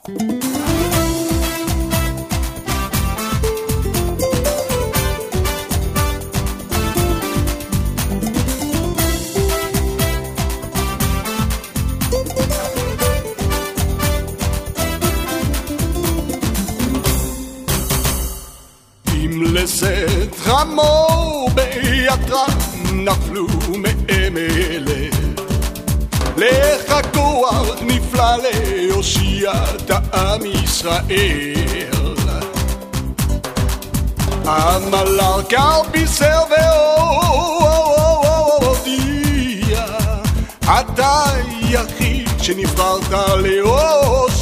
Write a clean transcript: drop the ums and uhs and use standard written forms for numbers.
לשאת חמור ביתרה נפלו מאמלת לך כוח נפלא להושיע את עם ישראל המלאך בישר והודיע אתה היחיד שנבחרת להושיע